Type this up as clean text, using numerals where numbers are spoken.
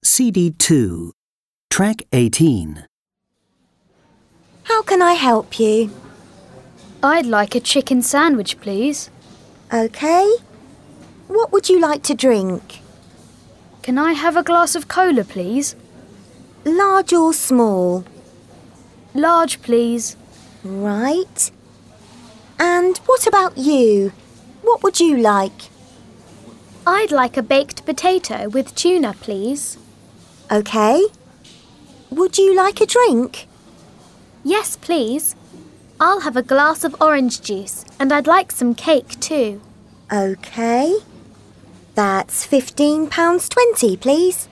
CD2, Track 18. How can I help you? I'd like a chicken sandwich, please. OK. What would you like to drink? Can I have a glass of cola, please? Large or small? Large, please. Right. And what about you? What would you like? I'd like a baked potato with tuna, please. OK. Would you like a drink? Yes, please. I'll have a glass of orange juice and I'd like some cake too. OK. That's £15.20, please.